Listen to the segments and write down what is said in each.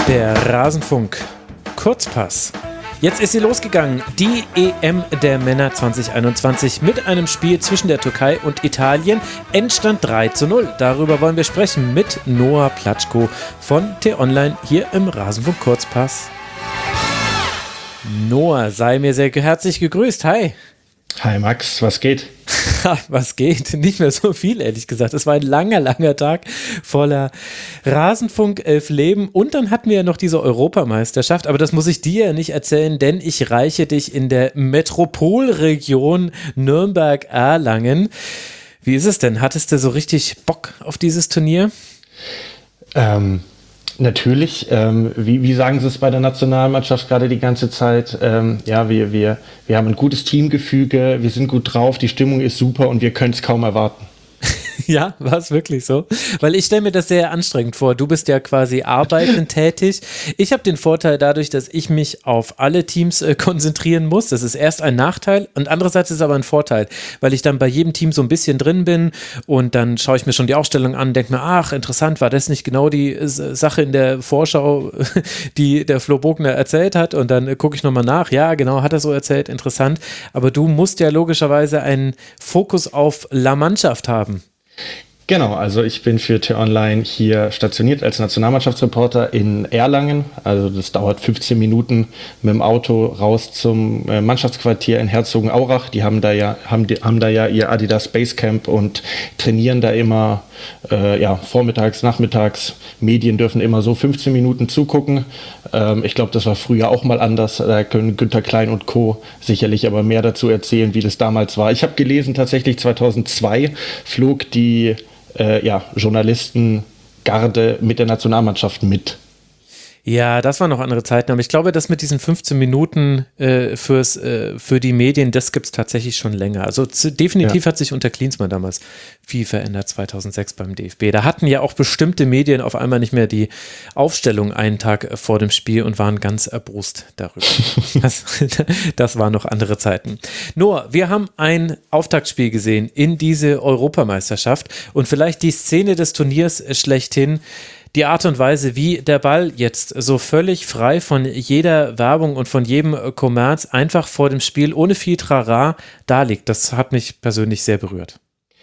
Der Rasenfunk Kurzpass. Jetzt ist sie losgegangen, die EM der Männer 2021 mit einem Spiel zwischen der Türkei und Italien. Endstand 3:0. Darüber wollen wir sprechen mit Noah Platschko von T-Online hier im Rasenfunk Kurzpass. Noah, sei mir sehr herzlich gegrüßt. Hi. Hi Max, was geht? Was geht? Nicht mehr so viel, ehrlich gesagt. Es war ein langer Tag voller Rasenfunk, 11 Leben und dann hatten wir ja noch diese Europameisterschaft, aber das muss ich dir ja nicht erzählen, denn ich reiche dich in der Metropolregion Nürnberg-Erlangen. Wie ist es denn? Hattest du so richtig Bock auf dieses Turnier? Natürlich, wie sagen Sie es bei der Nationalmannschaft gerade die ganze Zeit? Ja, wir haben ein gutes Teamgefüge, wir sind gut drauf, die Stimmung ist super und wir können es kaum erwarten. Ja, war es wirklich so? Weil ich stelle mir das sehr anstrengend vor. Du bist ja quasi arbeitend tätig. Ich habe den Vorteil dadurch, dass ich mich auf alle Teams konzentrieren muss. Das ist erst ein Nachteil und andererseits ist es aber ein Vorteil, weil ich dann bei jedem Team so ein bisschen drin bin und dann schaue ich mir schon die Aufstellung an, denke mir, ach, interessant, war das nicht genau die Sache in der Vorschau, die der Flo Bogner erzählt hat und dann gucke ich nochmal nach. Ja, genau, hat er so erzählt, interessant. Aber du musst ja logischerweise einen Fokus auf La Mannschaft haben. Genau, also ich bin für T-Online hier stationiert als Nationalmannschaftsreporter in Erlangen. Also das dauert 15 Minuten mit dem Auto raus zum Mannschaftsquartier in Herzogenaurach. Die haben da ja ihr Adidas Basecamp und trainieren da immer vormittags, nachmittags. Medien dürfen immer so 15 Minuten zugucken. Ich glaube, das war früher auch mal anders. Da können Günter Klein und Co. sicherlich aber mehr dazu erzählen, wie das damals war. Ich habe gelesen, tatsächlich 2002 flog die Journalistengarde mit der Nationalmannschaft mit. Ja, das waren noch andere Zeiten, aber ich glaube, das mit diesen 15 Minuten für die Medien, das gibt es tatsächlich schon länger. Also definitiv hat sich unter Klinsmann damals viel verändert, 2006 beim DFB. Da hatten ja auch bestimmte Medien auf einmal nicht mehr die Aufstellung einen Tag vor dem Spiel und waren ganz erbost darüber. Das waren noch andere Zeiten. Noah, wir haben ein Auftaktspiel gesehen in diese Europameisterschaft und vielleicht die Szene des Turniers schlechthin. Die Art und Weise, wie der Ball jetzt so völlig frei von jeder Werbung und von jedem Kommerz einfach vor dem Spiel ohne viel Trara da liegt, das hat mich persönlich sehr berührt.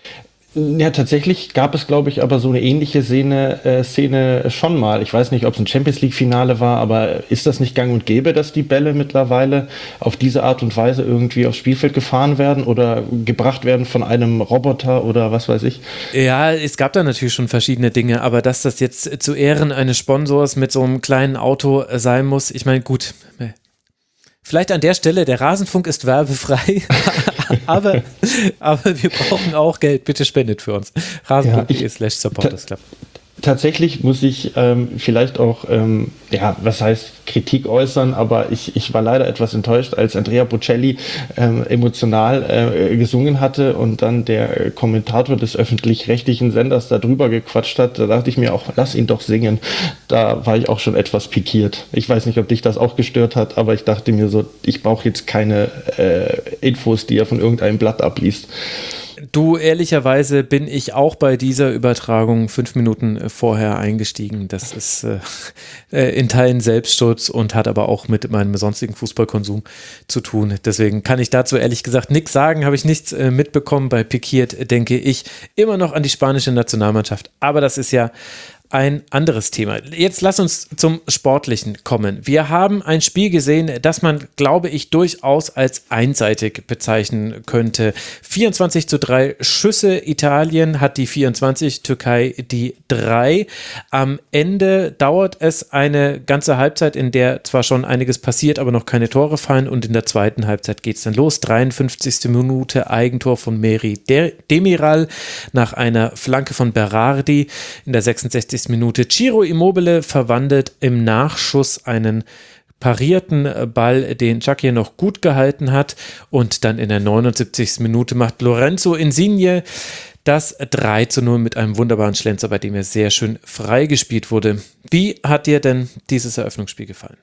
Ja, tatsächlich gab es, glaube ich, aber so eine ähnliche Szene schon mal. Ich weiß nicht, ob es ein Champions-League-Finale war, aber ist das nicht gang und gäbe, dass die Bälle mittlerweile auf diese Art und Weise irgendwie aufs Spielfeld gefahren werden oder gebracht werden von einem Roboter oder was weiß ich? Ja, es gab da natürlich schon verschiedene Dinge, aber dass das jetzt zu Ehren eines Sponsors mit so einem kleinen Auto sein muss, ich meine, gut, vielleicht an der Stelle, der Rasenfunk ist werbefrei, aber wir brauchen auch Geld. Bitte spendet für uns. rasenfunk.de/supportersclub. Tatsächlich muss ich vielleicht auch, was heißt Kritik äußern, aber ich war leider etwas enttäuscht, als Andrea Bocelli emotional gesungen hatte und dann der Kommentator des öffentlich-rechtlichen Senders da drüber gequatscht hat. Da dachte ich mir auch, lass ihn doch singen. Da war ich auch schon etwas pikiert. Ich weiß nicht, ob dich das auch gestört hat, aber ich dachte mir so, ich brauche jetzt keine Infos, die er von irgendeinem Blatt abliest. Du, ehrlicherweise bin ich auch bei dieser Übertragung 5 Minuten vorher eingestiegen. Das ist in Teilen Selbstschutz und hat aber auch mit meinem sonstigen Fußballkonsum zu tun. Deswegen kann ich dazu ehrlich gesagt nichts sagen, habe ich nichts mitbekommen. Bei pikiert denke ich immer noch an die spanische Nationalmannschaft. Aber das ist ja ein anderes Thema. Jetzt lass uns zum Sportlichen kommen. Wir haben ein Spiel gesehen, das man, glaube ich, durchaus als einseitig bezeichnen könnte. 24:3 Schüsse. Italien hat die 24, Türkei die 3. Am Ende dauert es eine ganze Halbzeit, in der zwar schon einiges passiert, aber noch keine Tore fallen und in der zweiten Halbzeit geht es dann los. 53. Minute, Eigentor von Meri Demiral nach einer Flanke von Berardi. In der 66. Minute Ciro Immobile verwandelt im Nachschuss einen parierten Ball, den Chucky noch gut gehalten hat und dann in der 79. Minute macht Lorenzo Insigne das 3:0 mit einem wunderbaren Schlenzer, bei dem er sehr schön freigespielt wurde. Wie hat dir denn dieses Eröffnungsspiel gefallen?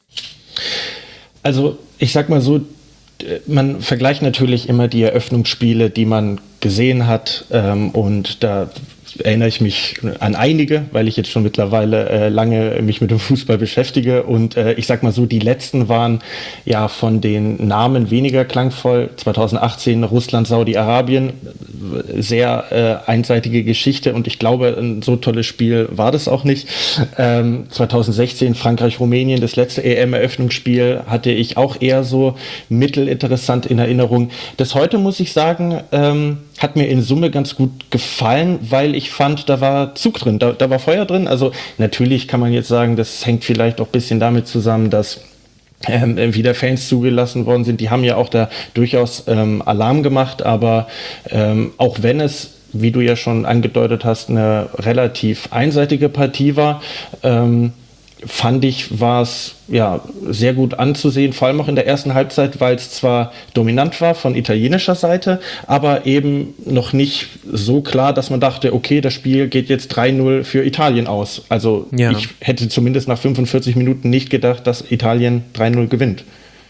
Also ich sag mal so, man vergleicht natürlich immer die Eröffnungsspiele, die man gesehen hat und da erinnere ich mich an einige, weil ich jetzt schon mittlerweile lange mich mit dem Fußball beschäftige. Und ich sag mal so, die letzten waren ja von den Namen weniger klangvoll. 2018 Russland, Saudi-Arabien, sehr einseitige Geschichte. Und ich glaube, ein so tolles Spiel war das auch nicht. 2016 Frankreich-Rumänien, das letzte EM-Eröffnungsspiel, hatte ich auch eher so mittelinteressant in Erinnerung. Das heute, muss ich sagen, hat mir in Summe ganz gut gefallen, weil ich fand, da war Zug drin, da war Feuer drin. Also natürlich kann man jetzt sagen, das hängt vielleicht auch ein bisschen damit zusammen, dass wieder Fans zugelassen worden sind. Die haben ja auch da durchaus Alarm gemacht, aber auch wenn es, wie du ja schon angedeutet hast, eine relativ einseitige Partie war, fand ich, war es ja sehr gut anzusehen, vor allem auch in der ersten Halbzeit, weil es zwar dominant war von italienischer Seite, aber eben noch nicht so klar, dass man dachte, okay, das Spiel geht jetzt 3-0 für Italien aus. Also ich hätte zumindest nach 45 Minuten nicht gedacht, dass Italien 3-0 gewinnt.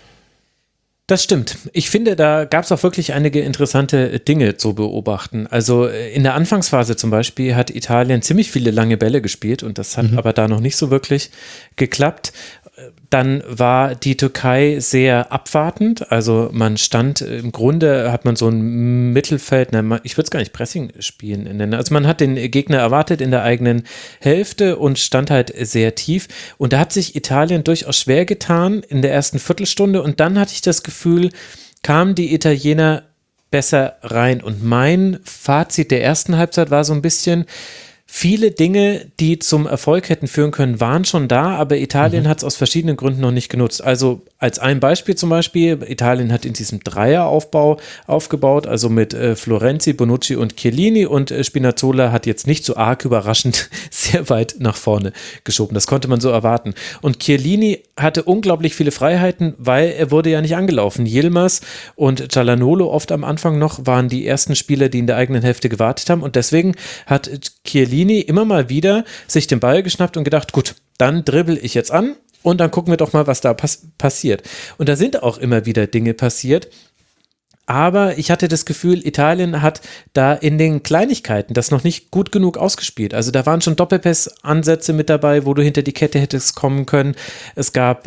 Das stimmt. Ich finde, da gab es auch wirklich einige interessante Dinge zu beobachten. Also in der Anfangsphase zum Beispiel hat Italien ziemlich viele lange Bälle gespielt und das hat aber da noch nicht so wirklich geklappt. Dann war die Türkei sehr abwartend, also man stand, im Grunde hat man so ein Mittelfeld, ich würde es gar nicht Pressing-Spielen nennen, also man hat den Gegner erwartet in der eigenen Hälfte und stand halt sehr tief und da hat sich Italien durchaus schwer getan in der ersten Viertelstunde und dann hatte ich das Gefühl, kamen die Italiener besser rein und mein Fazit der ersten Halbzeit war so ein bisschen, viele Dinge, die zum Erfolg hätten führen können, waren schon da, aber Italien hat es aus verschiedenen Gründen noch nicht genutzt. Also als ein Beispiel zum Beispiel, Italien hat in diesem Dreieraufbau aufgebaut, also mit Florenzi, Bonucci und Chiellini und Spinazzola hat jetzt nicht so arg überraschend sehr weit nach vorne geschoben. Das konnte man so erwarten. Und Chiellini hatte unglaublich viele Freiheiten, weil er wurde ja nicht angelaufen. Yilmaz und Calhanoglu oft am Anfang noch waren die ersten Spieler, die in der eigenen Hälfte gewartet haben und deswegen hat Chiellini immer mal wieder sich den Ball geschnappt und gedacht, gut, dann dribbel ich jetzt an und dann gucken wir doch mal, was da passiert. Und da sind auch immer wieder Dinge passiert, aber ich hatte das Gefühl, Italien hat da in den Kleinigkeiten das noch nicht gut genug ausgespielt. Also da waren schon Doppelpass-Ansätze mit dabei, wo du hinter die Kette hättest kommen können. Es gab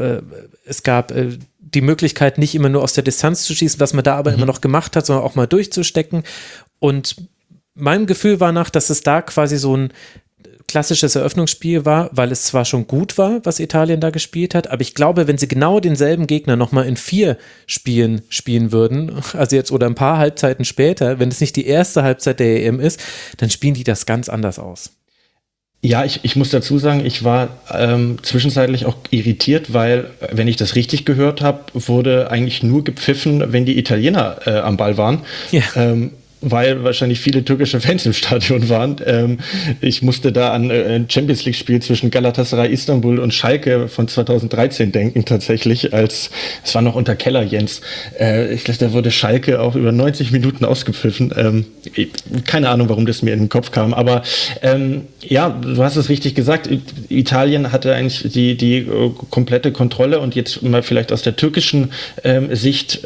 die Möglichkeit, nicht immer nur aus der Distanz zu schießen, was man da aber immer noch gemacht hat, sondern auch mal durchzustecken. Und meinem Gefühl war nach, dass es da quasi so ein klassisches Eröffnungsspiel war, weil es zwar schon gut war, was Italien da gespielt hat, aber ich glaube, wenn sie genau denselben Gegner nochmal in 4 Spielen spielen würden, also jetzt oder ein paar Halbzeiten später, wenn es nicht die erste Halbzeit der EM ist, dann spielen die das ganz anders aus. Ja, ich muss dazu sagen, ich war zwischenzeitlich auch irritiert, weil, wenn ich das richtig gehört habe, wurde eigentlich nur gepfiffen, wenn die Italiener am Ball waren. Ja. Weil wahrscheinlich viele türkische Fans im Stadion waren. Ich musste da an ein Champions-League-Spiel zwischen Galatasaray Istanbul und Schalke von 2013 denken tatsächlich, es war noch unter Keller Jens. Ich glaube, da wurde Schalke auch über 90 Minuten ausgepfiffen. Keine Ahnung, warum das mir in den Kopf kam, aber ja, du hast es richtig gesagt, Italien hatte eigentlich die komplette Kontrolle und jetzt mal vielleicht aus der türkischen Sicht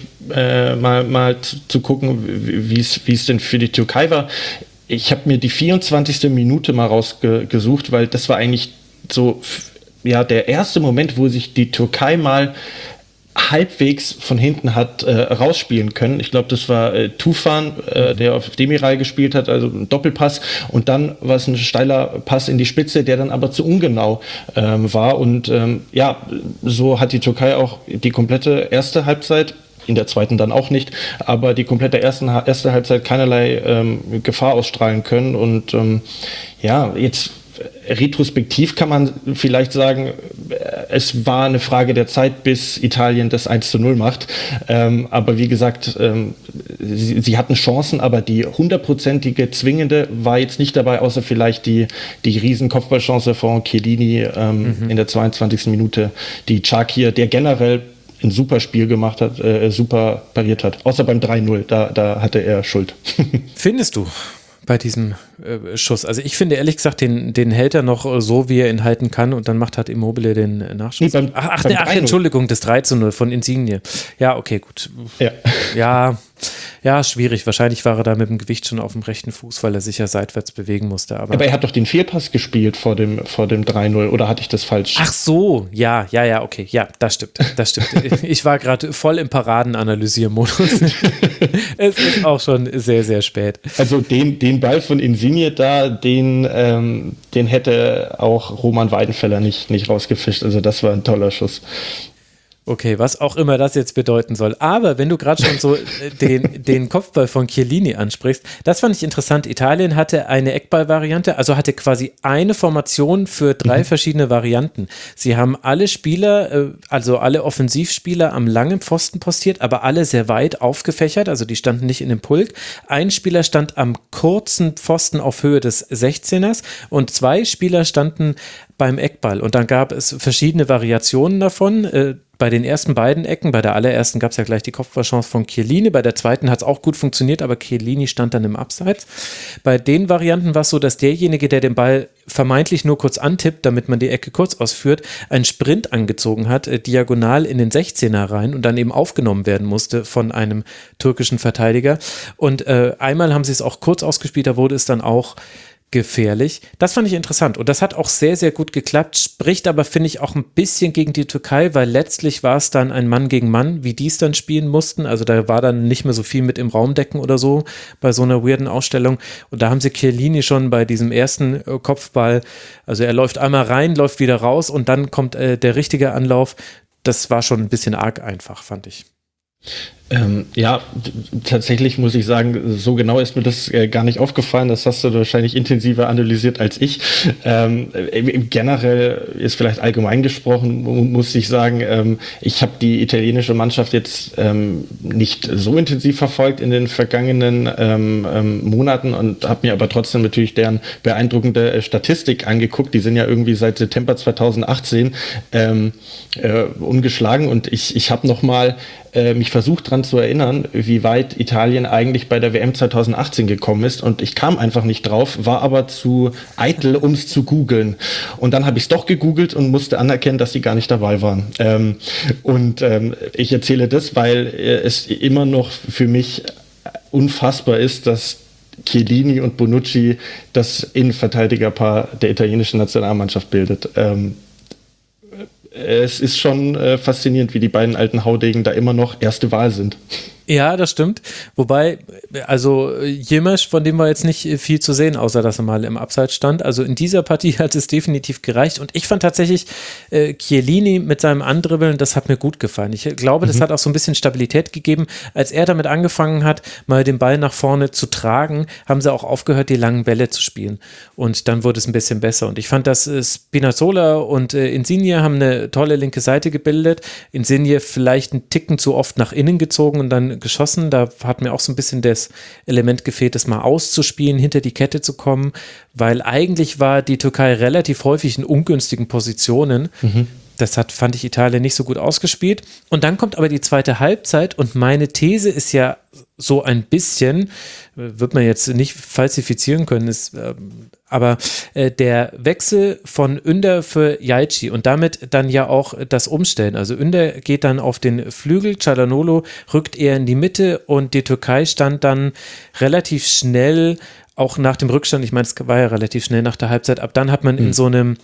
mal zu gucken, wie es denn für die Türkei war. Ich habe mir die 24. Minute mal rausgesucht, weil das war eigentlich so ja der erste Moment, wo sich die Türkei mal halbwegs von hinten hat rausspielen können. Ich glaube, das war Tufan, der auf Demiral gespielt hat, also ein Doppelpass. Und dann war es ein steiler Pass in die Spitze, der dann aber zu ungenau war. Und ja, so hat die Türkei auch die komplette erste Halbzeit, in der zweiten dann auch nicht, aber die komplette erste Halbzeit keinerlei Gefahr ausstrahlen können. Und ja, jetzt retrospektiv kann man vielleicht sagen, es war eine Frage der Zeit, bis Italien das 1:0 macht. Aber wie gesagt, sie hatten Chancen, aber die 100%ige zwingende war jetzt nicht dabei, außer vielleicht die riesen Kopfballchance von Chiellini in der 22. Minute, die Çakir, der generell ein super Spiel gemacht hat, super pariert hat. Außer beim 3:0, da hatte er Schuld. Findest du? bei diesem Schuss. Also ich finde ehrlich gesagt, den hält er noch so, wie er ihn halten kann und dann macht halt Immobile den Nachschuss. Nee, ach, Entschuldigung, das 3:0 von Insigne. Ja, okay, gut. Ja, schwierig. Wahrscheinlich war er da mit dem Gewicht schon auf dem rechten Fuß, weil er sich ja seitwärts bewegen musste. Aber er hat doch den Fehlpass gespielt vor dem 3:0, oder hatte ich das falsch? Ach so, ja, okay. Ja, das stimmt. Ich war gerade voll im Paraden-Analysier-Modus. Es ist auch schon sehr, sehr spät. Also den Ball von Insigne da, den hätte auch Roman Weidenfeller nicht rausgefischt. Also das war ein toller Schuss. Okay, was auch immer das jetzt bedeuten soll. Aber wenn du gerade schon so den Kopfball von Chiellini ansprichst, das fand ich interessant. Italien hatte eine Eckball-Variante, also hatte quasi eine Formation für 3 verschiedene Varianten. Sie haben alle Spieler, also alle Offensivspieler am langen Pfosten postiert, aber alle sehr weit aufgefächert, also die standen nicht in dem Pulk. Ein Spieler stand am kurzen Pfosten auf Höhe des 16ers und 2 Spieler standen beim Eckball. Und dann gab es verschiedene Variationen davon. Bei den ersten beiden Ecken, bei der allerersten gab es ja gleich die Kopfballchance von Chiellini, bei der zweiten hat es auch gut funktioniert, aber Chiellini stand dann im Abseits. Bei den Varianten war es so, dass derjenige, der den Ball vermeintlich nur kurz antippt, damit man die Ecke kurz ausführt, einen Sprint angezogen hat, diagonal in den 16er rein und dann eben aufgenommen werden musste von einem türkischen Verteidiger. Und einmal haben sie es auch kurz ausgespielt, da wurde es dann auch gefährlich. Das fand ich interessant und das hat auch sehr, sehr gut geklappt, spricht aber, finde ich, auch ein bisschen gegen die Türkei, weil letztlich war es dann ein Mann gegen Mann, wie die es dann spielen mussten, also da war dann nicht mehr so viel mit im Raumdecken oder so bei so einer weirden Ausstellung und da haben sie Chiellini schon bei diesem ersten Kopfball, also er läuft einmal rein, läuft wieder raus und dann kommt der richtige Anlauf, das war schon ein bisschen arg einfach, fand ich. Ja, tatsächlich muss ich sagen, so genau ist mir das gar nicht aufgefallen. Das hast du wahrscheinlich intensiver analysiert als ich. Generell ist vielleicht allgemein gesprochen, muss ich sagen, ich habe die italienische Mannschaft jetzt nicht so intensiv verfolgt in den vergangenen Monaten und habe mir aber trotzdem natürlich deren beeindruckende Statistik angeguckt. Die sind ja irgendwie seit September 2018 ungeschlagen und ich habe nochmal mich versucht dran zu erinnern, wie weit Italien eigentlich bei der WM 2018 gekommen ist und ich kam einfach nicht drauf, war aber zu eitel, um es zu googeln. Und dann habe ich es doch gegoogelt und musste anerkennen, dass die gar nicht dabei waren. Ich erzähle das, weil es immer noch für mich unfassbar ist, dass Chiellini und Bonucci das Innenverteidigerpaar der italienischen Nationalmannschaft bildet. Es ist schon faszinierend, wie die beiden alten Haudegen da immer noch erste Wahl sind. Ja, das stimmt. Wobei, also Yilmaz, von dem war jetzt nicht viel zu sehen, außer dass er mal im Abseits stand. Also in dieser Partie hat es definitiv gereicht. Und ich fand tatsächlich Chiellini mit seinem Andribbeln, das hat mir gut gefallen. Ich glaube, das hat auch so ein bisschen Stabilität gegeben. Als er damit angefangen hat, mal den Ball nach vorne zu tragen, haben sie auch aufgehört, die langen Bälle zu spielen. Und dann wurde es ein bisschen besser. Und ich fand, dass Spinazzola und Insigne haben eine tolle linke Seite gebildet. Insigne vielleicht einen Ticken zu oft nach innen gezogen und dann geschossen. Da hat mir auch so ein bisschen das Element gefehlt, das mal auszuspielen, hinter die Kette zu kommen, weil eigentlich war die Türkei relativ häufig in ungünstigen Positionen. Das fand ich Italien nicht so gut ausgespielt. Und dann kommt aber die zweite Halbzeit und meine These ist ja so ein bisschen, wird man jetzt nicht falsifizieren können, aber der Wechsel von Ünder für Yaichi und damit dann ja auch das Umstellen. Also Ünder geht dann auf den Flügel, Çalhanoğlu rückt eher in die Mitte und die Türkei stand dann relativ schnell, auch nach dem Rückstand, ich meine, es war ja relativ schnell nach der Halbzeit, ab dann hat man in so einem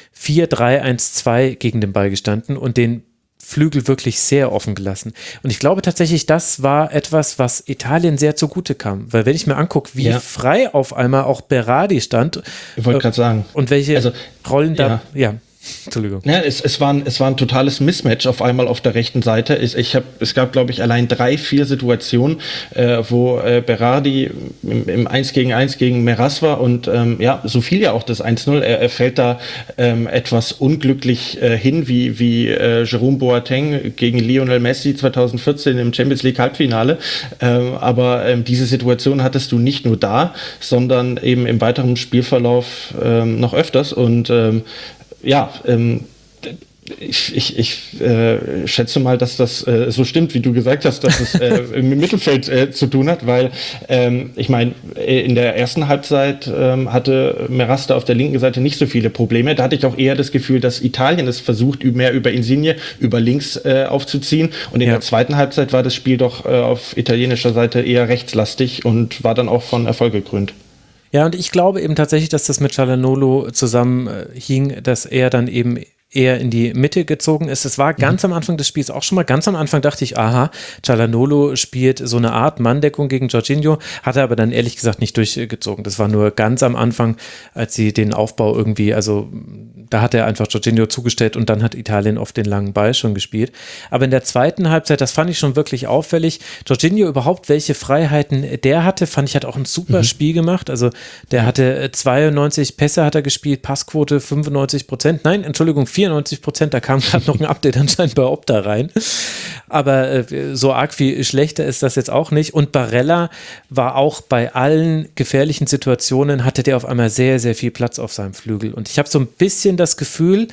4-3-1-2 gegen den Ball gestanden und den Flügel wirklich sehr offen gelassen. Und ich glaube tatsächlich, das war etwas, was Italien sehr zugute kam. Weil wenn ich mir angucke, wie frei auf einmal auch Berardi stand. Ich wollte gerade sagen. Und welche Rollen da, Entschuldigung. Ja, es war ein totales Mismatch auf einmal auf der rechten Seite. Es gab, glaube ich, allein 3-4 Situationen, wo Berardi im 1-gegen-1 gegen Meras war und so fiel ja auch das 1-0. Er fällt da etwas unglücklich hin, wie Jerome Boateng gegen Lionel Messi 2014 im Champions League Halbfinale. Aber diese Situation hattest du nicht nur da, sondern eben im weiteren Spielverlauf noch öfters und Ich schätze mal, dass das so stimmt, wie du gesagt hast, dass es im Mittelfeld zu tun hat, weil ich meine, in der ersten Halbzeit hatte Merasta auf der linken Seite nicht so viele Probleme. Da hatte ich auch eher das Gefühl, dass Italien es versucht, mehr über Insigne, über links aufzuziehen. Und in der zweiten Halbzeit war das Spiel doch auf italienischer Seite eher rechtslastig und war dann auch von Erfolg gekrönt. Ja, und ich glaube eben tatsächlich, dass das mit Calhanoglu zusammenhing, dass er dann eben eher in die Mitte gezogen ist. Es war ganz am Anfang des Spiels auch schon mal, ganz am Anfang dachte ich, aha, Calhanoglu spielt so eine Art Manndeckung gegen Jorginho, hat er aber dann ehrlich gesagt nicht durchgezogen. Das war nur ganz am Anfang, als sie den Aufbau irgendwie, also da hat er einfach Jorginho zugestellt und dann hat Italien auf den langen Ball schon gespielt. Aber in der zweiten Halbzeit, das fand ich schon wirklich auffällig, Jorginho überhaupt, welche Freiheiten der hatte, fand ich, hat auch ein super Spiel gemacht. Also der hatte 92 Pässe hat er gespielt, Passquote 95%, nein, Entschuldigung, 94%, da kam gerade noch ein Update anscheinend bei Opta rein. Aber so arg viel schlechter ist das jetzt auch nicht. Und Barella war auch bei allen gefährlichen Situationen, hatte der auf einmal sehr, sehr viel Platz auf seinem Flügel. Und ich habe so ein bisschen das Gefühl,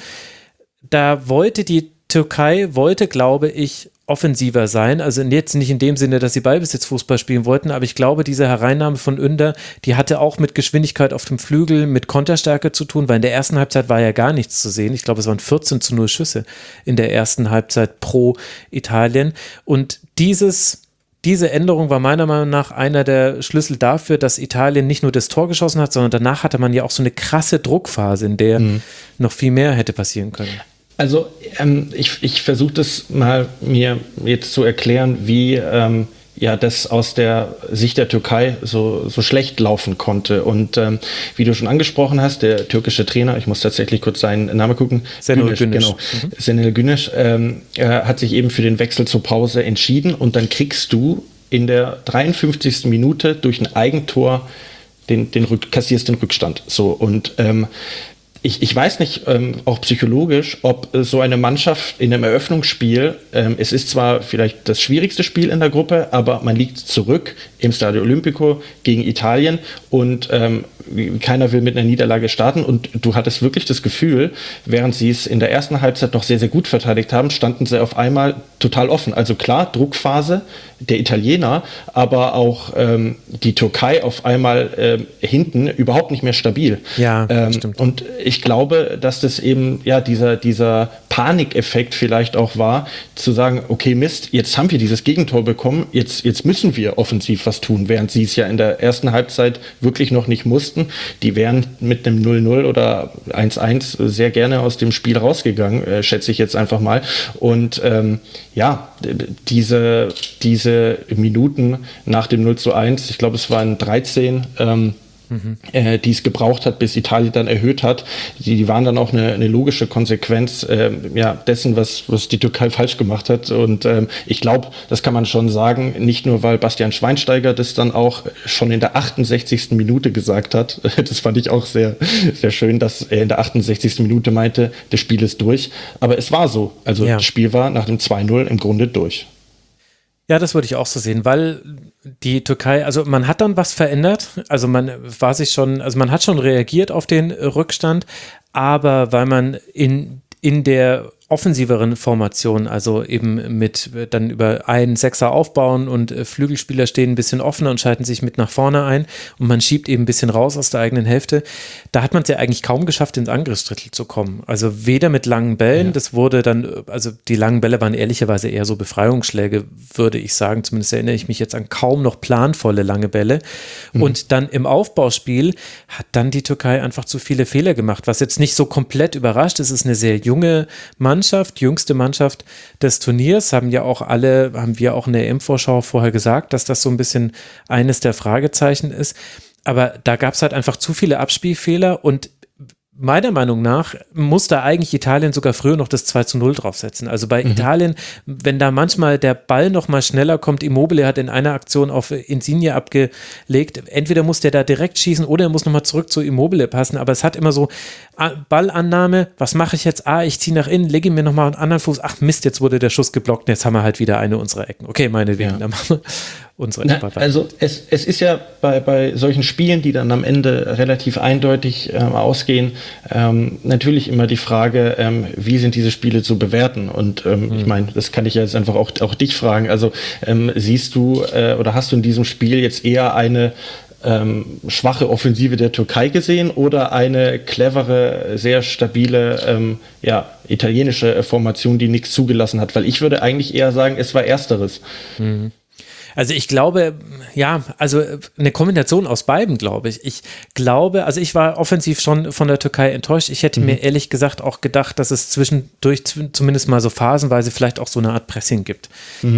da wollte die Türkei, glaube ich, offensiver sein, also jetzt nicht in dem Sinne, dass sie Ballbesitzfußball spielen wollten, aber ich glaube, diese Hereinnahme von Ünder, die hatte auch mit Geschwindigkeit auf dem Flügel, mit Konterstärke zu tun, weil in der ersten Halbzeit war ja gar nichts zu sehen. Ich glaube, es waren 14:0 Schüsse in der ersten Halbzeit pro Italien und diese Änderung war meiner Meinung nach einer der Schlüssel dafür, dass Italien nicht nur das Tor geschossen hat, sondern danach hatte man ja auch so eine krasse Druckphase, in der noch viel mehr hätte passieren können. Also ich versuche das mal mir jetzt zu erklären, wie das aus der Sicht der Türkei so schlecht laufen konnte. Und wie du schon angesprochen hast, der türkische Trainer, ich muss tatsächlich kurz seinen Namen gucken, Şenol Güneş. Genau, Şenol Güneş, hat sich eben für den Wechsel zur Pause entschieden und dann kriegst du in der 53. Minute durch ein Eigentor kassierst den Rückstand. So und ich weiß nicht, auch psychologisch, ob so eine Mannschaft in einem Eröffnungsspiel, es ist zwar vielleicht das schwierigste Spiel in der Gruppe, aber man liegt zurück im Stadio Olimpico gegen Italien und keiner will mit einer Niederlage starten und du hattest wirklich das Gefühl, während sie es in der ersten Halbzeit noch sehr, sehr gut verteidigt haben, standen sie auf einmal total offen. Also klar, Druckphase der Italiener, aber auch die Türkei auf einmal hinten überhaupt nicht mehr stabil. Ja, stimmt. Und ich glaube, dass das eben dieser Panikeffekt vielleicht auch war, zu sagen, okay Mist, jetzt haben wir dieses Gegentor bekommen, jetzt müssen wir offensiv was tun, während sie es ja in der ersten Halbzeit wirklich noch nicht mussten. Die wären mit einem 0-0 oder 1-1 sehr gerne aus dem Spiel rausgegangen, schätze ich jetzt einfach mal. Und diese Minuten nach dem 0-1, ich glaube es waren 13, die es gebraucht hat, bis Italien dann erhöht hat, die waren dann auch eine logische Konsequenz dessen, was die Türkei falsch gemacht hat. Und ich glaube, das kann man schon sagen, nicht nur, weil Bastian Schweinsteiger das dann auch schon in der 68. Minute gesagt hat. Das fand ich auch sehr, sehr schön, dass er in der 68. Minute meinte, das Spiel ist durch. Aber es war so. Also das Spiel war nach dem 2-0 im Grunde durch. Ja, das würde ich auch so sehen, weil die Türkei, also man hat dann was verändert, also man hat schon reagiert auf den Rückstand, aber weil man in der offensiveren Formation, also eben mit dann über einen Sechser aufbauen und Flügelspieler stehen ein bisschen offener und schalten sich mit nach vorne ein und man schiebt eben ein bisschen raus aus der eigenen Hälfte. Da hat man es ja eigentlich kaum geschafft, ins Angriffsdrittel zu kommen. Also weder mit langen Bällen, das wurde dann, also die langen Bälle waren ehrlicherweise eher so Befreiungsschläge, würde ich sagen. Zumindest erinnere ich mich jetzt an kaum noch planvolle lange Bälle. Und dann im Aufbauspiel hat dann die Türkei einfach zu viele Fehler gemacht, was jetzt nicht so komplett überrascht. Es ist eine sehr junge jüngste Mannschaft des Turniers, haben wir auch in der EM-Vorschau vorher gesagt, dass das so ein bisschen eines der Fragezeichen ist. Aber da gab es halt einfach zu viele Abspielfehler und meiner Meinung nach muss da eigentlich Italien sogar früher noch das 2-0 draufsetzen. Also bei Italien, wenn da manchmal der Ball noch mal schneller kommt, Immobile hat in einer Aktion auf Insigne abgelegt, entweder muss der da direkt schießen oder er muss noch mal zurück zu Immobile passen, aber es hat immer so Ballannahme, was mache ich jetzt? Ich ziehe nach innen, lege mir noch mal einen anderen Fuß, ach Mist, jetzt wurde der Schuss geblockt und jetzt haben wir halt wieder eine unserer Ecken. Okay, meinetwegen, dann machen wir. Also es ist ja bei solchen Spielen, die dann am Ende relativ eindeutig ausgehen, natürlich immer die Frage, wie sind diese Spiele zu bewerten? Und ich meine, das kann ich ja jetzt einfach auch dich fragen. Also siehst du oder hast du in diesem Spiel jetzt eher eine schwache Offensive der Türkei gesehen oder eine clevere, sehr stabile, italienische Formation, die nichts zugelassen hat? Weil ich würde eigentlich eher sagen, es war Ersteres. Also ich glaube, also eine Kombination aus beiden, glaube ich. Ich glaube, also ich war offensiv schon von der Türkei enttäuscht. Ich hätte mir ehrlich gesagt auch gedacht, dass es zwischendurch zumindest mal so phasenweise vielleicht auch so eine Art Pressing gibt.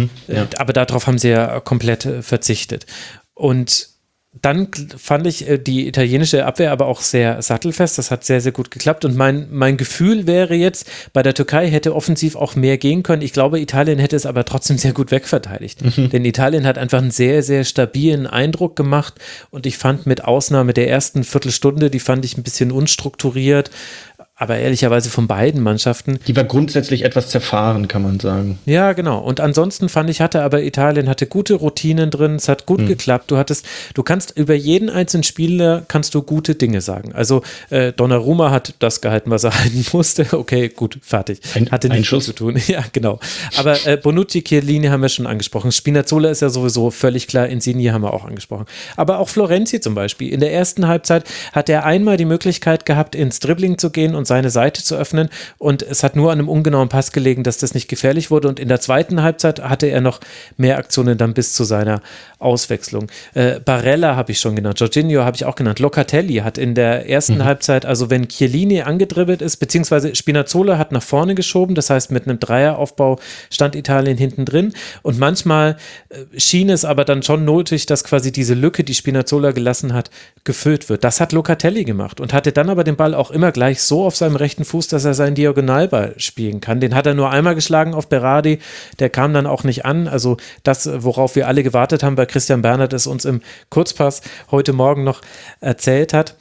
Aber darauf haben sie ja komplett verzichtet. Und dann fand ich die italienische Abwehr aber auch sehr sattelfest. Das hat sehr, sehr gut geklappt. Und mein Gefühl wäre jetzt, bei der Türkei hätte offensiv auch mehr gehen können. Ich glaube, Italien hätte es aber trotzdem sehr gut wegverteidigt. Denn Italien hat einfach einen sehr, sehr stabilen Eindruck gemacht. Und ich fand mit Ausnahme der ersten Viertelstunde, die fand ich ein bisschen unstrukturiert. Aber ehrlicherweise von beiden Mannschaften. Die war grundsätzlich etwas zerfahren, kann man sagen. Ja, genau. Und ansonsten fand ich, Italien hatte gute Routinen drin, es hat gut geklappt. Du kannst über jeden einzelnen Spieler kannst du gute Dinge sagen. Also Donnarumma hat das gehalten, was er halten musste. Okay, gut, fertig. Hatte nichts zu tun. Ja, genau. Aber Bonucci, Chiellini haben wir schon angesprochen. Spinazzola ist ja sowieso völlig klar. Insigne haben wir auch angesprochen. Aber auch Florenzi zum Beispiel. In der ersten Halbzeit hat er einmal die Möglichkeit gehabt, ins Dribbling zu gehen und seine Seite zu öffnen und es hat nur an einem ungenauen Pass gelegen, dass das nicht gefährlich wurde und in der zweiten Halbzeit hatte er noch mehr Aktionen dann bis zu seiner Auswechslung. Barella habe ich schon genannt, Jorginho habe ich auch genannt, Locatelli hat in der ersten Halbzeit, also wenn Chiellini angedribbelt ist, beziehungsweise Spinazzola hat nach vorne geschoben, das heißt mit einem Dreieraufbau stand Italien hinten drin und manchmal schien es aber dann schon nötig, dass quasi diese Lücke, die Spinazzola gelassen hat, gefüllt wird. Das hat Locatelli gemacht und hatte dann aber den Ball auch immer gleich so auf seinem rechten Fuß, dass er seinen Diagonalball spielen kann. Den hat er nur einmal geschlagen auf Berardi, der kam dann auch nicht an. Also das, worauf wir alle gewartet haben, weil Christian Bernhard es uns im Kurzpass heute Morgen noch erzählt hat,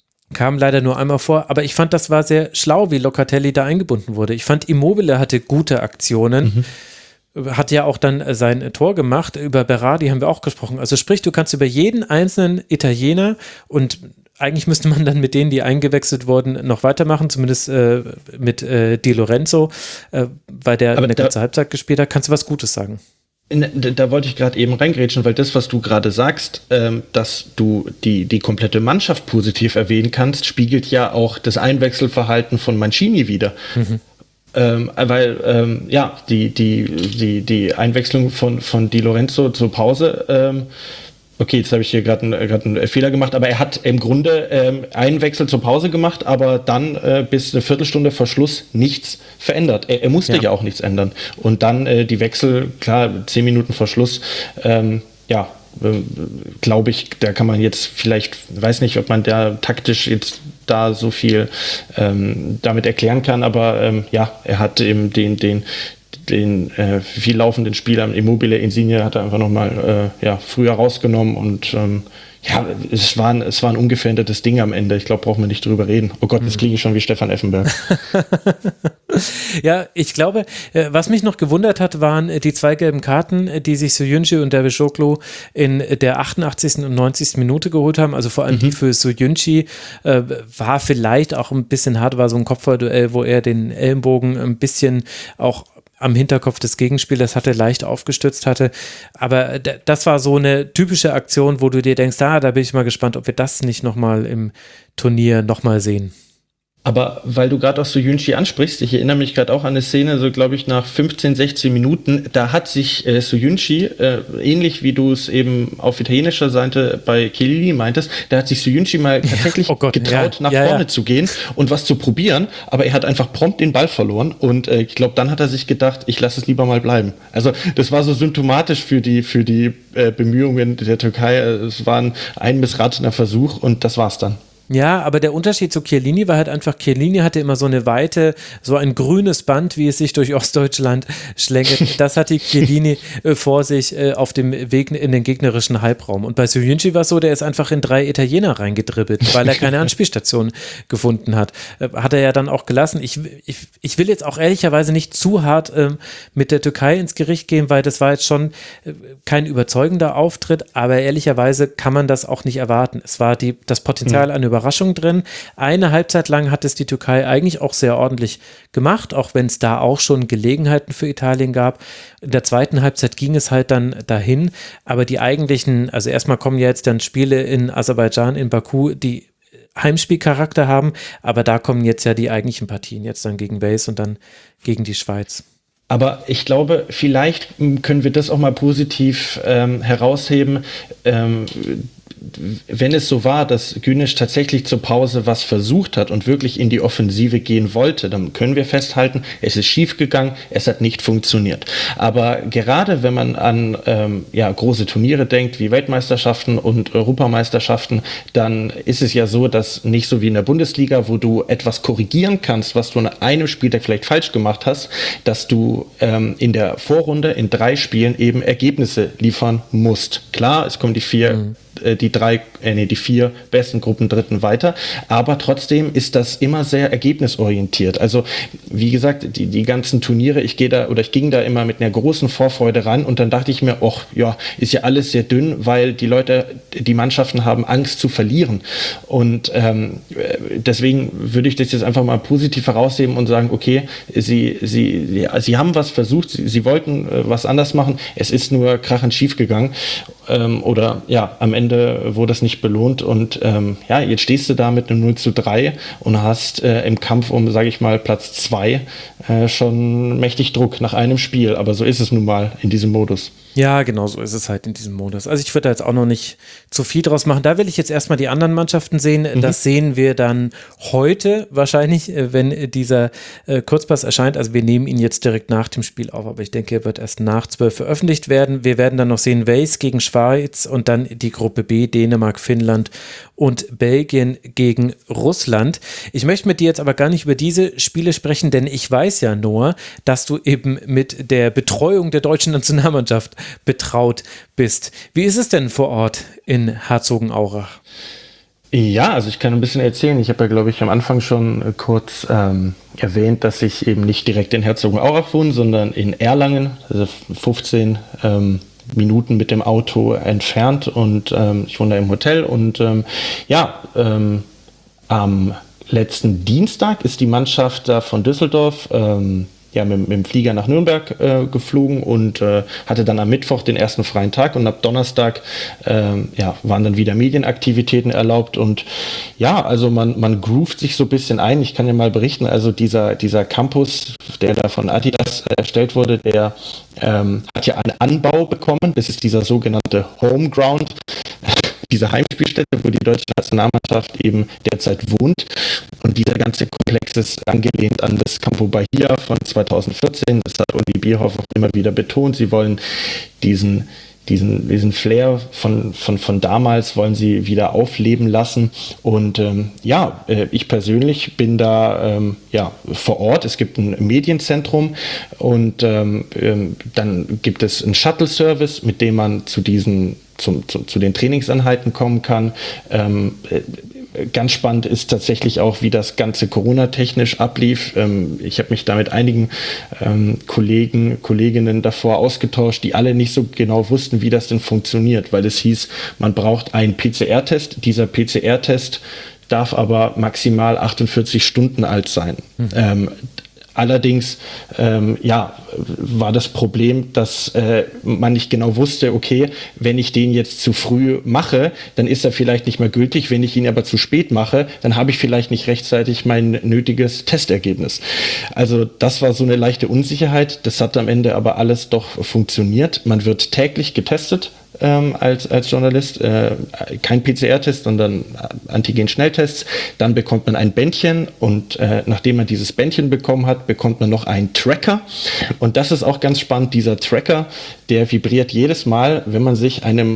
kam leider nur einmal vor. Aber ich fand, das war sehr schlau, wie Locatelli da eingebunden wurde. Ich fand, Immobile hatte gute Aktionen. Hat ja auch dann sein Tor gemacht. Über Berardi haben wir auch gesprochen. Also sprich, du kannst über jeden einzelnen Italiener und eigentlich müsste man dann mit denen, die eingewechselt wurden, noch weitermachen, zumindest mit Di Lorenzo, weil der eine ganze Halbzeit gespielt hat. Kannst du was Gutes sagen? Da wollte ich gerade eben reingrätschen, weil das, was du gerade sagst, dass du die komplette Mannschaft positiv erwähnen kannst, spiegelt ja auch das Einwechselverhalten von Mancini wider. Weil die Einwechslung von Di Lorenzo zur Pause, okay, jetzt habe ich hier gerade einen Fehler gemacht, aber er hat im Grunde einen Wechsel zur Pause gemacht, aber dann bis eine Viertelstunde vor Schluss nichts verändert. Er musste ja auch nichts ändern. Und dann die Wechsel, klar, 10 Minuten vor Schluss, glaube ich, da kann man jetzt vielleicht, weiß nicht, ob man da taktisch jetzt da so viel damit erklären kann, aber er hat eben den viel laufenden Spieler, Immobile, Insigne hat er einfach nochmal früher rausgenommen und es war ein ungefährdetes Ding am Ende. Ich glaube, brauchen wir nicht drüber reden. Oh Gott, jetzt klinge ich schon wie Stefan Effenberg. Ja, ich glaube, was mich noch gewundert hat, waren die 2 gelben Karten, die sich Soyuncu und Dervişoğlu in der 88. und 90. Minute geholt haben. Also vor allem die für Soyuncu war vielleicht auch ein bisschen hart, war so ein Kopfballduell, wo er den Ellenbogen ein bisschen auch am Hinterkopf des Gegenspielers hatte, leicht aufgestützt hatte. Aber das war so eine typische Aktion, wo du dir denkst, da bin ich mal gespannt, ob wir das nicht nochmal im Turnier nochmal sehen. Aber weil du gerade auch Soyuncu ansprichst, ich erinnere mich gerade auch an eine Szene, so glaube ich nach 15, 16 Minuten, da hat sich Soyuncu, ähnlich wie du es eben auf italienischer Seite bei Chiellini meintest, da hat sich Soyuncu mal tatsächlich getraut, nach vorne zu gehen und was zu probieren, aber er hat einfach prompt den Ball verloren und ich glaube, dann hat er sich gedacht, ich lasse es lieber mal bleiben. Also das war so symptomatisch für die Bemühungen der Türkei. Es war ein missratener Versuch und das war's dann. Ja, aber der Unterschied zu Chiellini war halt einfach, Chiellini hatte immer so eine Weite, so ein grünes Band, wie es sich durch Ostdeutschland schlängelt. Das hatte Chiellini vor sich auf dem Weg in den gegnerischen Halbraum. Und bei Soyuncu war es so, der ist einfach in 3 Italiener reingedribbelt, weil er keine Anspielstation gefunden hat. Hat er ja dann auch gelassen. Ich will jetzt auch ehrlicherweise nicht zu hart mit der Türkei ins Gericht gehen, weil das war jetzt schon kein überzeugender Auftritt, aber ehrlicherweise kann man das auch nicht erwarten. Es war das Potenzial an Überraschung drin. Eine Halbzeit lang hat es die Türkei eigentlich auch sehr ordentlich gemacht, auch wenn es da auch schon Gelegenheiten für Italien gab. In der zweiten Halbzeit ging es halt dann dahin, aber die eigentlichen, also erstmal kommen ja jetzt dann Spiele in Aserbaidschan, in Baku, die Heimspielcharakter haben, aber da kommen jetzt ja die eigentlichen Partien, jetzt dann gegen Wales und dann gegen die Schweiz. Aber ich glaube, vielleicht können wir das auch mal positiv herausheben. Wenn es so war, dass Güneş tatsächlich zur Pause was versucht hat und wirklich in die Offensive gehen wollte, dann können wir festhalten, es ist schiefgegangen, es hat nicht funktioniert. Aber gerade wenn man an große Turniere denkt, wie Weltmeisterschaften und Europameisterschaften, dann ist es ja so, dass nicht so wie in der Bundesliga, wo du etwas korrigieren kannst, was du an einem Spieltag vielleicht falsch gemacht hast, dass du in der Vorrunde in 3 Spielen eben Ergebnisse liefern musst. Klar, es kommen die 4 besten Gruppendritten weiter, aber trotzdem ist das immer sehr ergebnisorientiert. Also wie gesagt, die ganzen Turniere, ich ging da immer mit einer großen Vorfreude ran und dann dachte ich mir, ist ja alles sehr dünn, weil die Mannschaften haben Angst zu verlieren und deswegen würde ich das jetzt einfach mal positiv herausheben und sagen, okay, sie haben was versucht, sie wollten was anders machen, es ist nur krachend schief gegangen am Ende wurde das nicht belohnt und jetzt stehst du da mit einem 0:3 und hast im Kampf um, sage ich mal, Platz 2 schon mächtig Druck nach einem Spiel, aber so ist es nun mal in diesem Modus. Ja, genau so ist es halt in diesem Modus. Also ich würde da jetzt auch noch nicht zu viel draus machen. Da will ich jetzt erstmal die anderen Mannschaften sehen. Das sehen wir dann heute wahrscheinlich, wenn dieser Kurzpass erscheint. Also wir nehmen ihn jetzt direkt nach dem Spiel auf, aber ich denke, er wird erst nach 12 veröffentlicht werden. Wir werden dann noch sehen Wales gegen Schweiz und dann die Gruppe B, Dänemark, Finnland und Belgien gegen Russland. Ich möchte mit dir jetzt aber gar nicht über diese Spiele sprechen, denn ich weiß ja, Noah, dass du eben mit der Betreuung der deutschen Nationalmannschaft betraut bist. Wie ist es denn vor Ort in Herzogenaurach? Ja, also ich kann ein bisschen erzählen. Ich habe ja, glaube ich, am Anfang schon kurz erwähnt, dass ich eben nicht direkt in Herzogenaurach wohne, sondern in Erlangen, also 15 Minuten mit dem Auto entfernt und ich wohne da im Hotel und am letzten Dienstag ist die Mannschaft da von Düsseldorf mit dem Flieger nach Nürnberg geflogen und hatte dann am Mittwoch den ersten freien Tag und ab Donnerstag waren dann wieder Medienaktivitäten erlaubt und also man groovt sich so ein bisschen ein. Ich kann ja mal berichten, also dieser Campus, der da von Adidas erstellt wurde, der hat ja einen Anbau bekommen. Das ist dieser sogenannte Homeground, diese Heimspielstätte, wo die deutsche Nationalmannschaft eben derzeit wohnt. Und dieser ganze Komplex ist angelehnt an das Campo Bahia von 2014. Das hat Uli Bierhoff auch immer wieder betont. Sie wollen diesen Flair von damals wollen sie wieder aufleben lassen. Und ich persönlich bin da vor Ort. Es gibt ein Medienzentrum und dann gibt es einen Shuttle-Service, mit dem man zu den Trainingseinheiten kommen kann. Ganz spannend ist tatsächlich auch, wie das Ganze Corona-technisch ablief. Ich habe mich da mit einigen Kolleginnen davor ausgetauscht, die alle nicht so genau wussten, wie das denn funktioniert, weil es hieß, man braucht einen PCR-Test. Dieser PCR-Test darf aber maximal 48 Stunden alt sein. Allerdings war das Problem, dass man nicht genau wusste, okay, wenn ich den jetzt zu früh mache, dann ist er vielleicht nicht mehr gültig. Wenn ich ihn aber zu spät mache, dann habe ich vielleicht nicht rechtzeitig mein nötiges Testergebnis. Also das war so eine leichte Unsicherheit. Das hat am Ende aber alles doch funktioniert. Man wird täglich getestet. Als Journalist, kein PCR-Test, sondern Antigen-Schnelltests. Dann bekommt man ein Bändchen und nachdem man dieses Bändchen bekommen hat, bekommt man noch einen Tracker. Und das ist auch ganz spannend, dieser Tracker, der vibriert jedes Mal, wenn man sich einem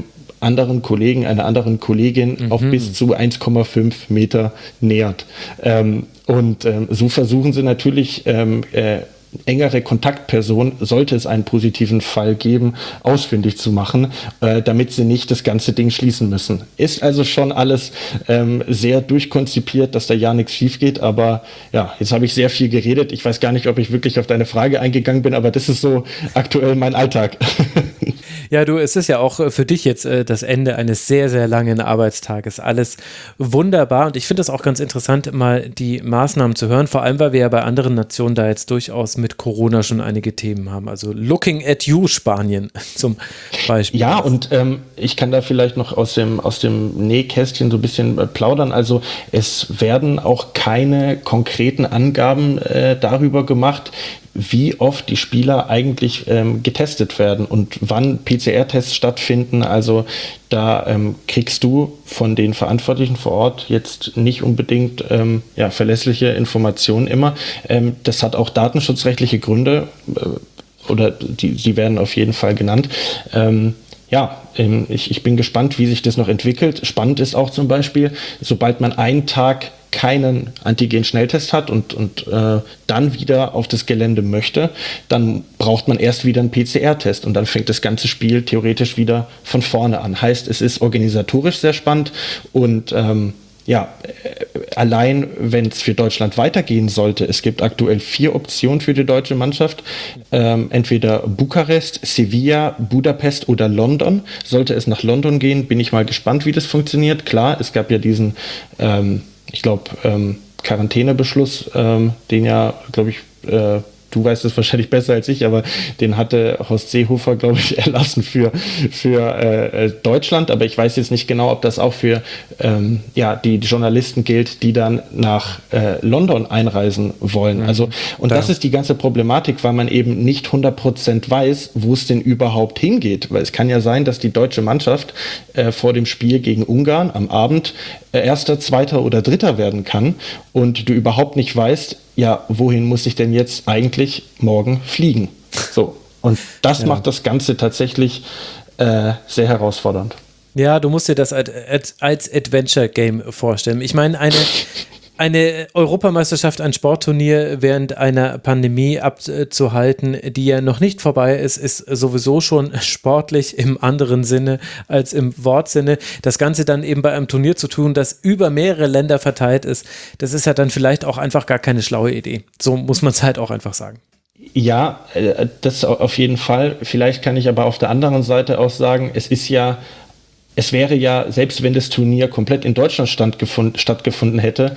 anderen Kollegen, einer anderen Kollegin auf bis zu 1,5 Meter nähert. So versuchen sie natürlich engere Kontaktperson, sollte es einen positiven Fall geben, ausfindig zu machen, damit sie nicht das ganze Ding schließen müssen. Ist also schon alles sehr durchkonzipiert, dass da ja nichts schief geht, aber ja, jetzt habe ich sehr viel geredet. Ich weiß gar nicht, ob ich wirklich auf deine Frage eingegangen bin, aber das ist so aktuell mein Alltag. Ja, du, es ist ja auch für dich jetzt das Ende eines sehr, sehr langen Arbeitstages. Alles wunderbar und ich finde es auch ganz interessant, mal die Maßnahmen zu hören, vor allem, weil wir ja bei anderen Nationen da jetzt durchaus mit Corona schon einige Themen haben. Also looking at you, Spanien zum Beispiel. Ja, und ich kann da vielleicht noch aus dem Nähkästchen so ein bisschen plaudern. Also es werden auch keine konkreten Angaben darüber gemacht, wie oft die Spieler eigentlich getestet werden und wann PCR-Tests stattfinden. Also da kriegst du von den Verantwortlichen vor Ort jetzt nicht unbedingt verlässliche Informationen immer. Das hat auch datenschutzrechtliche Gründe oder die werden auf jeden Fall genannt. Ich bin gespannt, wie sich das noch entwickelt. Spannend ist auch zum Beispiel, sobald man einen Tag keinen Antigen-Schnelltest hat und dann wieder auf das Gelände möchte, dann braucht man erst wieder einen PCR-Test und dann fängt das ganze Spiel theoretisch wieder von vorne an. Heißt, es ist organisatorisch sehr spannend und allein wenn es für Deutschland weitergehen sollte, es gibt aktuell 4 Optionen für die deutsche Mannschaft, entweder Bukarest, Sevilla, Budapest oder London. Sollte es nach London gehen, bin ich mal gespannt, wie das funktioniert. Klar, es gab ja diesen Quarantänebeschluss, den ja, glaube ich, du weißt es wahrscheinlich besser als ich, aber den hatte Horst Seehofer, glaube ich, erlassen für Deutschland. Aber ich weiß jetzt nicht genau, ob das auch für die Journalisten gilt, die dann nach London einreisen wollen. Also, und das ist die ganze Problematik, weil man eben nicht 100% weiß, wo es denn überhaupt hingeht. Weil es kann ja sein, dass die deutsche Mannschaft vor dem Spiel gegen Ungarn am Abend Erster, Zweiter oder Dritter werden kann und du überhaupt nicht weißt, ja, wohin muss ich denn jetzt eigentlich morgen fliegen? So, und das macht das Ganze tatsächlich sehr herausfordernd. Ja, du musst dir das als Adventure-Game vorstellen. Ich meine, eine Europameisterschaft, ein Sportturnier während einer Pandemie abzuhalten, die ja noch nicht vorbei ist, ist sowieso schon sportlich im anderen Sinne als im Wortsinne. Das Ganze dann eben bei einem Turnier zu tun, das über mehrere Länder verteilt ist, das ist ja dann vielleicht auch einfach gar keine schlaue Idee. So muss man es halt auch einfach sagen. Ja, das auf jeden Fall. Vielleicht kann ich aber auf der anderen Seite auch sagen, es wäre ja, selbst wenn das Turnier komplett in Deutschland stattgefunden hätte,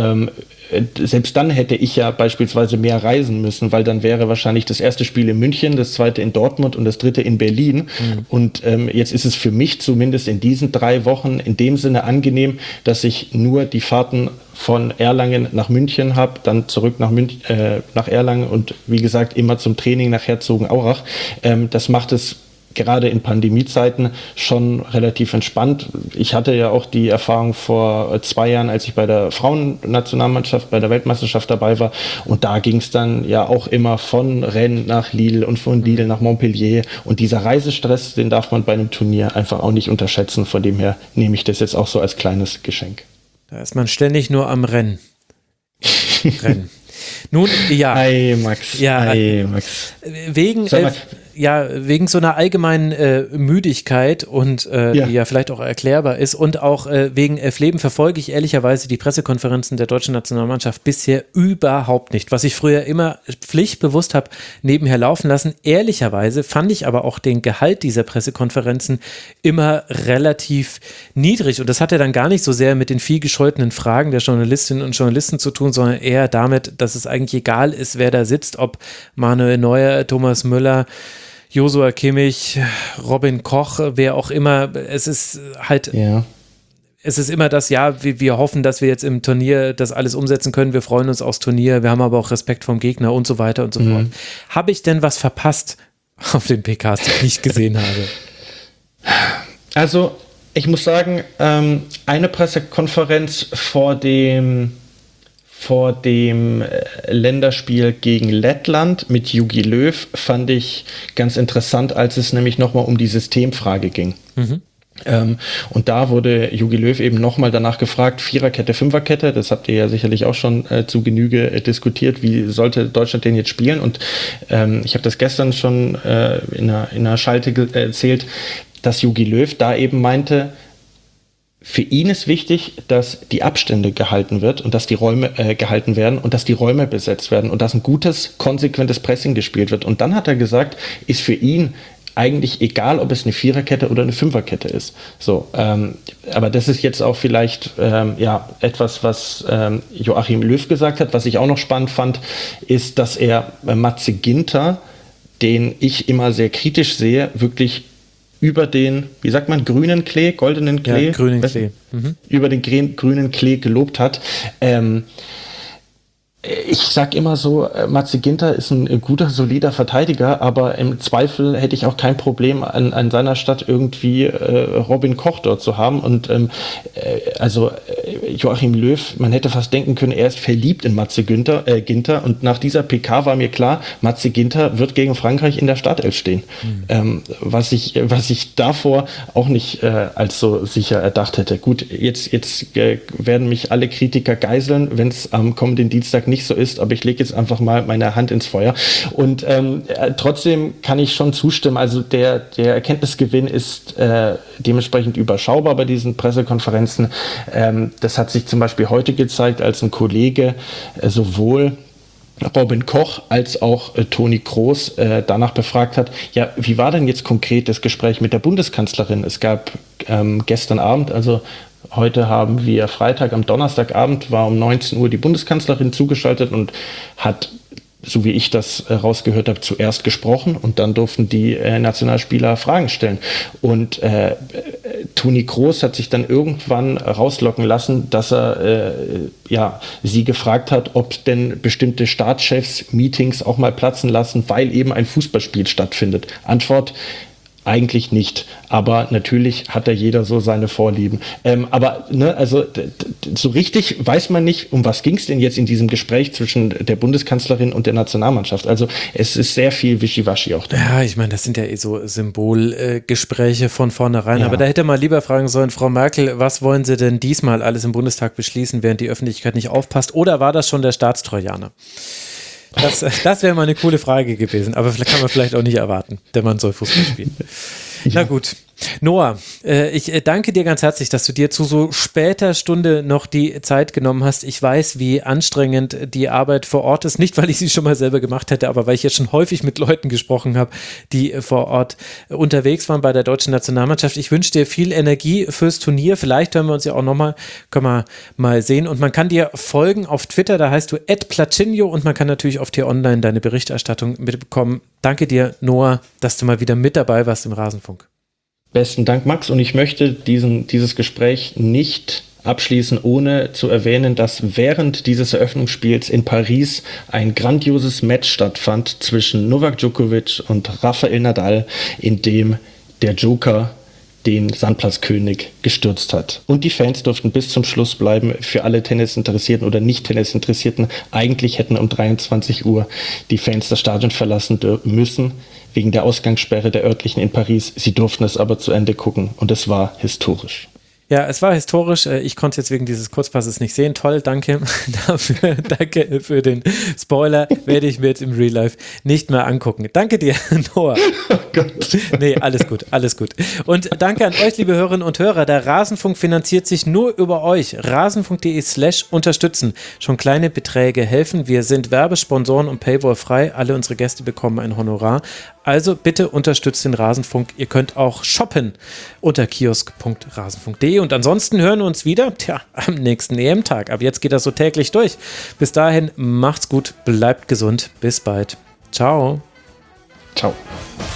selbst dann hätte ich ja beispielsweise mehr reisen müssen, weil dann wäre wahrscheinlich das erste Spiel in München, das zweite in Dortmund und das dritte in Berlin. Und jetzt ist es für mich zumindest in diesen 3 Wochen in dem Sinne angenehm, dass ich nur die Fahrten von Erlangen nach München habe, dann zurück nach Erlangen und wie gesagt immer zum Training nach Herzogenaurach. Das macht es gerade in Pandemiezeiten schon relativ entspannt. Ich hatte ja auch die Erfahrung vor 2 Jahren, als ich bei der Frauennationalmannschaft, bei der Weltmeisterschaft dabei war. Und da ging es dann ja auch immer von Rennes nach Lille und von Lille nach Montpellier. Und dieser Reisestress, den darf man bei einem Turnier einfach auch nicht unterschätzen. Von dem her nehme ich das jetzt auch so als kleines Geschenk. Da ist man ständig nur am Rennen. Nun, ja. Ei, Max. Wegen so einer allgemeinen Müdigkeit und die ja vielleicht auch erklärbar ist und auch wegen Leben verfolge ich ehrlicherweise die Pressekonferenzen der deutschen Nationalmannschaft bisher überhaupt nicht. Was ich früher immer pflichtbewusst habe nebenher laufen lassen. Ehrlicherweise fand ich aber auch den Gehalt dieser Pressekonferenzen immer relativ niedrig und das hat ja dann gar nicht so sehr mit den viel gescholtenen Fragen der Journalistinnen und Journalisten zu tun, sondern eher damit, dass es eigentlich egal ist, wer da sitzt, ob Manuel Neuer, Thomas Müller, Joshua Kimmich, Robin Koch, wer auch immer, es ist halt, es ist immer das, wir hoffen, dass wir jetzt im Turnier das alles umsetzen können, wir freuen uns aufs Turnier, wir haben aber auch Respekt vom Gegner und so weiter und so fort. Habe ich denn was verpasst auf den PKs, die ich nicht gesehen habe? Also, ich muss sagen, eine Pressekonferenz vor dem Länderspiel gegen Lettland mit Jogi Löw fand ich ganz interessant, als es nämlich nochmal um die Systemfrage ging. Und da wurde Jogi Löw eben nochmal danach gefragt, Viererkette, Fünferkette, das habt ihr ja sicherlich auch schon zu Genüge diskutiert, wie sollte Deutschland den jetzt spielen? Und ich habe das gestern schon in einer Schalte erzählt, dass Jogi Löw da eben meinte, für ihn ist wichtig, dass die Abstände gehalten wird und dass die Räume gehalten werden und dass die Räume besetzt werden und dass ein gutes, konsequentes Pressing gespielt wird. Und dann hat er gesagt, ist für ihn eigentlich egal, ob es eine Viererkette oder eine Fünferkette ist. So, aber das ist jetzt auch vielleicht etwas, was Joachim Löw gesagt hat. Was ich auch noch spannend fand, ist, dass er Matze Ginter, den ich immer sehr kritisch sehe, wirklich über den, wie sagt man, grünen Klee, goldenen Klee? Ja, grünen Klee. Über den grünen Klee gelobt hat. Ich sag immer so, Matze Ginter ist ein guter, solider Verteidiger, aber im Zweifel hätte ich auch kein Problem, an seiner Stadt irgendwie Robin Koch dort zu haben. Und Joachim Löw, man hätte fast denken können, er ist verliebt in Matze Ginter. Und nach dieser PK war mir klar, Matze Ginter wird gegen Frankreich in der Startelf stehen. Was ich davor auch nicht als so sicher erdacht hätte. Gut, jetzt werden mich alle Kritiker geiseln, wenn es am kommenden Dienstag nicht so ist, aber ich lege jetzt einfach mal meine Hand ins Feuer. Und trotzdem kann ich schon zustimmen, also der Erkenntnisgewinn ist dementsprechend überschaubar bei diesen Pressekonferenzen. Das hat sich zum Beispiel heute gezeigt, als ein Kollege sowohl Robin Koch als auch Toni Kroos danach befragt hat, ja, wie war denn jetzt konkret das Gespräch mit der Bundeskanzlerin? Es gab gestern Abend, also heute haben wir Freitag, am Donnerstagabend war um 19 Uhr die Bundeskanzlerin zugeschaltet und hat, so wie ich das rausgehört habe, zuerst gesprochen und dann durften die Nationalspieler Fragen stellen. Und Toni Kroos hat sich dann irgendwann rauslocken lassen, dass er sie gefragt hat, ob denn bestimmte Staatschefs Meetings auch mal platzen lassen, weil eben ein Fußballspiel stattfindet. Antwort: Eigentlich nicht, aber natürlich hat da jeder so seine Vorlieben. So richtig weiß man nicht, um was ging es denn jetzt in diesem Gespräch zwischen der Bundeskanzlerin und der Nationalmannschaft. Also es ist sehr viel Wischiwaschi auch da. Ja, ich meine, das sind ja so Symbolgespräche von vornherein, aber da hätte man lieber fragen sollen, Frau Merkel, was wollen Sie denn diesmal alles im Bundestag beschließen, während die Öffentlichkeit nicht aufpasst, oder war das schon der Staatstrojaner? Das wäre mal eine coole Frage gewesen, aber kann man vielleicht auch nicht erwarten. Der Mann soll Fußball spielen. Ja. Na gut. Noah, ich danke dir ganz herzlich, dass du dir zu so später Stunde noch die Zeit genommen hast. Ich weiß, wie anstrengend die Arbeit vor Ort ist. Nicht, weil ich sie schon mal selber gemacht hätte, aber weil ich jetzt schon häufig mit Leuten gesprochen habe, die vor Ort unterwegs waren bei der deutschen Nationalmannschaft. Ich wünsche dir viel Energie fürs Turnier. Vielleicht hören wir uns ja auch nochmal, können wir mal sehen. Und man kann dir folgen auf Twitter, da heißt du @Plachinho, und man kann natürlich auf T-Online deine Berichterstattung mitbekommen. Danke dir, Noah, dass du mal wieder mit dabei warst im Rasenfunk. Besten Dank, Max. Und ich möchte dieses Gespräch nicht abschließen, ohne zu erwähnen, dass während dieses Eröffnungsspiels in Paris ein grandioses Match stattfand zwischen Novak Djokovic und Rafael Nadal, in dem der Joker den Sandplatzkönig gestürzt hat. Und die Fans durften bis zum Schluss bleiben. Für alle Tennisinteressierten oder Nicht-Tennisinteressierten, eigentlich hätten um 23 Uhr die Fans das Stadion verlassen müssen, wegen der Ausgangssperre der örtlichen in Paris. Sie durften es aber zu Ende gucken und es war historisch. Ja, es war historisch. Ich konnte es jetzt wegen dieses Kurzpasses nicht sehen. Toll, danke dafür. Danke für den Spoiler. Werde ich mir jetzt im Real Life nicht mehr angucken. Danke dir, Noah. Oh Gott. Nee, alles gut, alles gut. Und danke an euch, liebe Hörerinnen und Hörer. Der Rasenfunk finanziert sich nur über euch. rasenfunk.de/unterstützen. Schon kleine Beträge helfen. Wir sind Werbesponsoren und Paywall frei. Alle unsere Gäste bekommen ein Honorar. Also bitte unterstützt den Rasenfunk. Ihr könnt auch shoppen unter kiosk.rasenfunk.de. Und ansonsten hören wir uns wieder am nächsten EM-Tag. Ab jetzt geht das so täglich durch. Bis dahin, macht's gut, bleibt gesund. Bis bald. Ciao. Ciao.